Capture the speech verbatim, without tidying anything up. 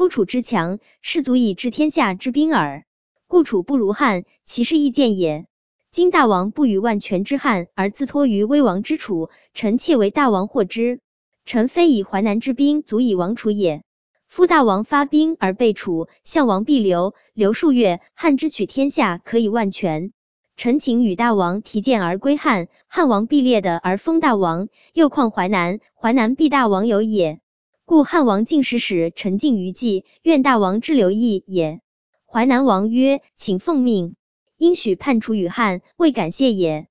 夫楚之强，士足以治天下之兵耳。故楚不如汉，其势亦见也。今大王不与万全之汉，而自托于危亡之楚，臣妾为大王获之。臣非以淮南之兵足以亡楚也。夫大王发兵而被楚，项王必留，留数月，汉之取天下可以万全。臣请与大王提剑而归汉，汉王必列的而封大王，又况淮南，淮南必大王有也。故汉王进使使臣尽于计，愿大王之留意也。淮南王曰：请奉命。应许叛楚与汉，未敢谢也。